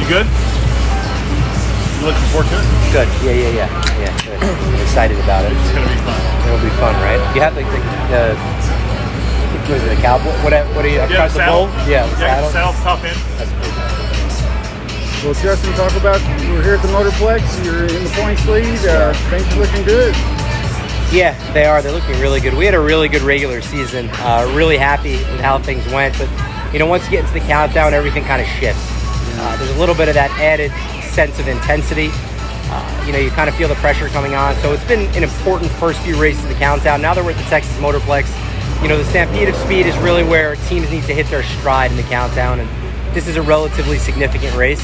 good? You looking forward to it? Good. Yeah. Good. I'm excited about it. It's gonna be fun. It'll be fun, right? You have the what is it, a cowboy? What are you? Yeah, The bull? Yeah, the saddle. saddle top end. That's pretty good. Well, Justin, talk about, we're here at the Motorplex. You're in the points lead. Things are looking good. Yeah, they are. They're looking really good. We had a really good regular season. Really happy with how things went. But, once you get into the countdown, everything kind of shifts. There's a little bit of that added sense of intensity. You kind of feel the pressure coming on. So it's been an important first few races of the countdown. Now that we're at the Texas Motorplex, the Stampede of Speed is really where teams need to hit their stride in the countdown. And this is a relatively significant race.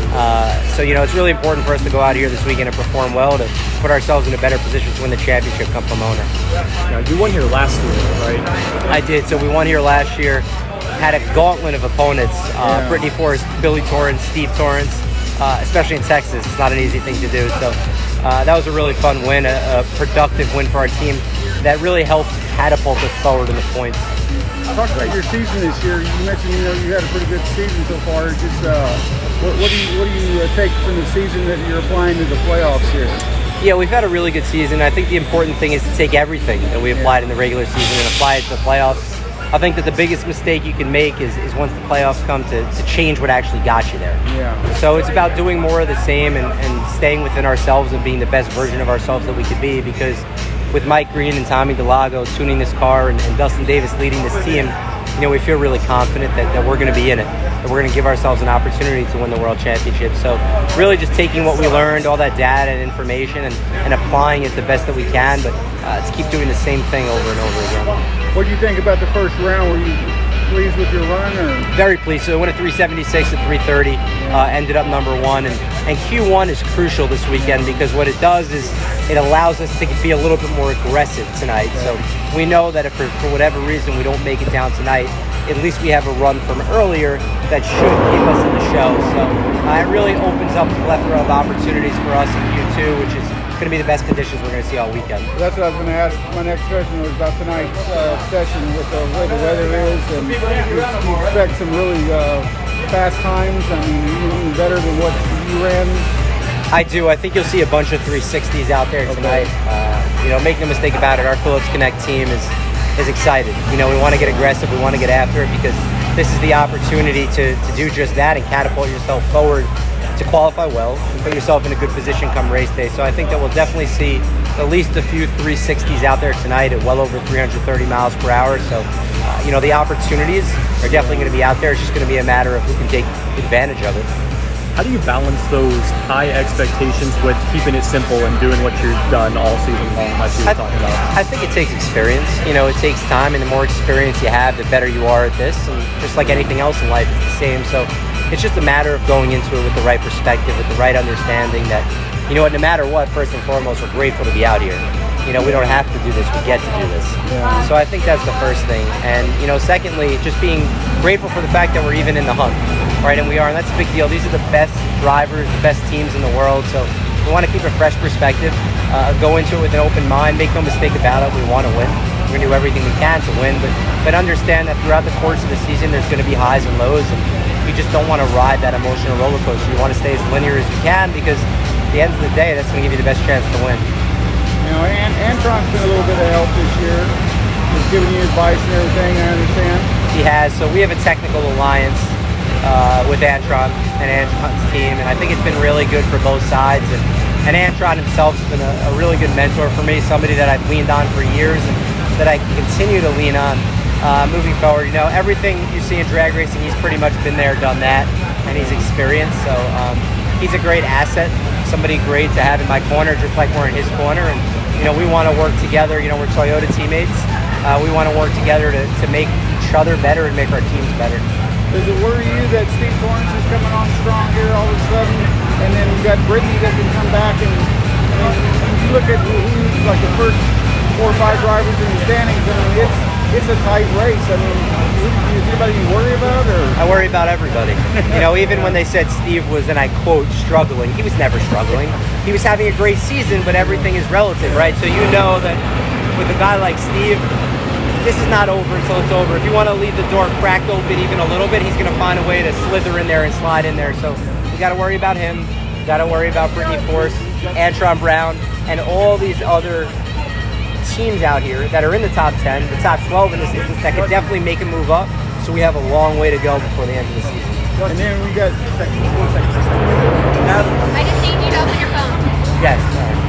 So it's really important for us to go out here this weekend and perform well to put ourselves in a better position to win the championship come Pomona. Now, you won here last year, right? I did. So we won here last year. Had a gauntlet of opponents. Brittany Forrest, Billy Torrance, Steve Torrance, especially in Texas. It's not an easy thing to do. So that was a really fun win, a productive win for our team that really helped catapult us forward in the points. Talk about your season this year. You mentioned you had a pretty good season so far. Just what do you take from the season that you're applying to the playoffs here? Yeah, we've had a really good season. I think the important thing is to take everything that we applied in the regular season and apply it to the playoffs. I think that the biggest mistake you can make is once the playoffs come to change what actually got you there. Yeah. So it's about doing more of the same and staying within ourselves and being the best version of ourselves that we could be, because with Mike Green and Tommy Delago tuning this car and Dustin Davis leading this team, we feel really confident that we're going to be in it, that we're going to give ourselves an opportunity to win the World Championship. So really just taking what we learned, all that data and information, and applying it the best that we can, but to keep doing the same thing over and over again. What do you think about the first round? Were you pleased with your run? Or? Very pleased. So I went at 376 at 330, ended up number one. And Q1 is crucial this weekend because what it does is it allows us to be a little bit more aggressive tonight. So we know that if for whatever reason we don't make it down tonight, at least we have a run from earlier that should keep us in the show. So it really opens up a plethora of opportunities for us in Q2, which is going to be the best conditions we're going to see all weekend. Well, that's what I was going to ask. My next question was about tonight's session with the way the weather is, and you expect some really fast times. I mean, even better than what you ran. I do. I think you'll see a bunch of 360s out there tonight. Make no mistake about it. Our Phillips Connect team is excited. We want to get aggressive. We want to get after it because this is the opportunity to do just that and catapult yourself forward to qualify well and put yourself in a good position come race day. So I think that we'll definitely see at least a few 360s out there tonight at well over 330 miles per hour. So, the opportunities are definitely going to be out there. It's just going to be a matter of who can take advantage of it. How do you balance those high expectations with keeping it simple and doing what you've done all season long, like you were talking about? I think it takes experience. It takes time, and the more experience you have, the better you are at this. And just like anything else in life, it's the same. So it's just a matter of going into it with the right perspective, with the right understanding that, no matter what, first and foremost, we're grateful to be out here. We don't have to do this, we get to do this. Yeah. So I think that's the first thing. And, secondly, just being grateful for the fact that we're even in the hunt, right? And we are, and that's a big deal. These are the best drivers, the best teams in the world. So we want to keep a fresh perspective, go into it with an open mind, make no mistake about it. We want to win. We're going to do everything we can to win, but understand that throughout the course of the season, there's going to be highs and lows, and you just don't want to ride that emotional roller coaster. You want to stay as linear as you can because at the end of the day, that's going to give you the best chance to win. Antron's been a little bit of help this year. He's giving you advice and everything, I understand. He has. So we have a technical alliance with Antron and Antron's team, and I think it's been really good for both sides. And Antron himself has been a really good mentor for me, somebody that I've leaned on for years and that I can continue to lean on moving forward. Everything you see in drag racing, he's pretty much been there, done that, and he's experienced. So he's a great asset, somebody great to have in my corner, just like we're in his corner. And we want to work together. We're Toyota teammates. We want to work together to make each other better and make our teams better. Does it worry you that Steve Torrance is coming on strong here all of a sudden, and then you've got Brittany that can come back? And you look at who's like the first 4 or 5 drivers in the standings. I mean, it's a tight race. I mean, is anybody you worry about? Or I worry about everybody. Even when they said Steve was, and I quote, struggling, he was never struggling. He was having a great season, but everything is relative, right? So that with a guy like Steve, this is not over until it's over. If you want to leave the door cracked open even a little bit, he's going to find a way to slither in there and slide in there. So We got to worry about him. We got to worry about Brittany Force, Antron Brown, and all these other teams out here that are in the top 10, the top 12 in this instance, that could definitely make a move up. So we have a long way to go before the end of the season. And then we got 4 seconds. I just need you to open your phone. Yes.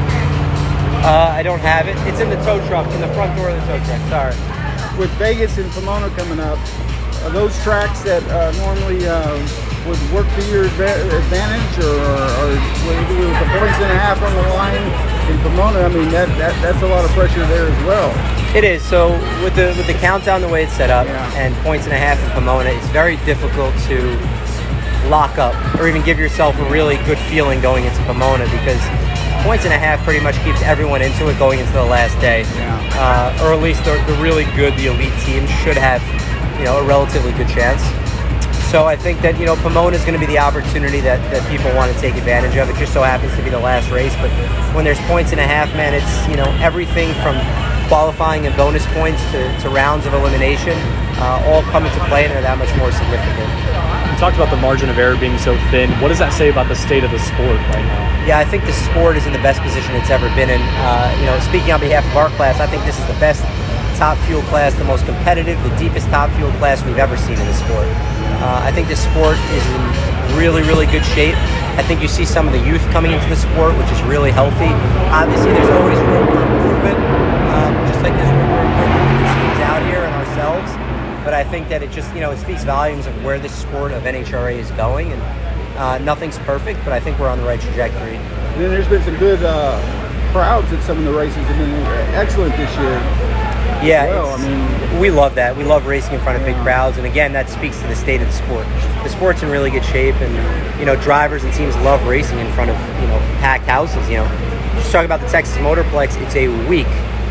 I don't have it. It's in the tow truck, in the front door of the tow truck. Sorry. With Vegas and Pomona coming up, are those tracks that normally would work to your advantage, or with the points and a half on the line in Pomona? I mean, that's a lot of pressure there as well. It is. So with the countdown, the way it's set up, and points and a half in Pomona, it's very difficult to lock up or even give yourself a really good feeling going into Pomona, because points and a half pretty much keeps everyone into it going into the last day. Or at least the really good, the elite teams should have, a relatively good chance. So I think that, Pomona is going to be the opportunity that people want to take advantage of. It just so happens to be the last race, but when there's points and a half, man, it's, everything from qualifying and bonus points to rounds of elimination all come into play, and they're that much more significant. You talked about the margin of error being so thin. What does that say about the state of the sport right now? Yeah, I think the sport is in the best position it's ever been in. Speaking on behalf of our class, I think this is the best top fuel class, the most competitive, the deepest top fuel class we've ever seen in the sport. I think the sport is in really, really good shape. I think you see some of the youth coming into the sport, which is really healthy. Obviously, there's always room for improvement, just like there's room for improvement for the teams out here and ourselves. But I think that it just, it speaks volumes of where this sport of NHRA is going, and nothing's perfect, but I think we're on the right trajectory. And then there's been some good crowds at some of the races have been excellent this year. Yeah, well, we love that. We love racing in front of big crowds, and again, that speaks to the state of the sport. The sport's in really good shape, and drivers and teams love racing in front of packed houses. Just talk about the Texas Motorplex. It's a week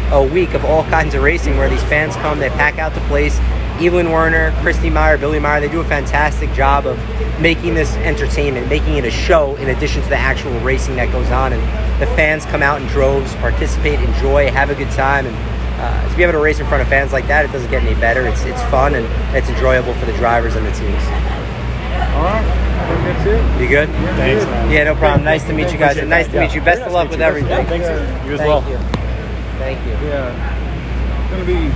of all kinds of racing where these fans come, they pack out the place. Evelyn Werner, Christy Meyer, Billy Meyer, they do a fantastic job of making this entertainment, making it a show in addition to the actual racing that goes on. And the fans come out in droves, participate, enjoy, have a good time. And to be able to race in front of fans like that, it doesn't get any better. It's fun, and it's enjoyable for the drivers and the teams. All right. I think that's it. You good? Yeah, Thanks, good. man. Yeah, no problem. Nice to meet you guys. And nice to meet you. Best of luck with everything. Thanks. You as well. Thank you. Yeah. It's going to be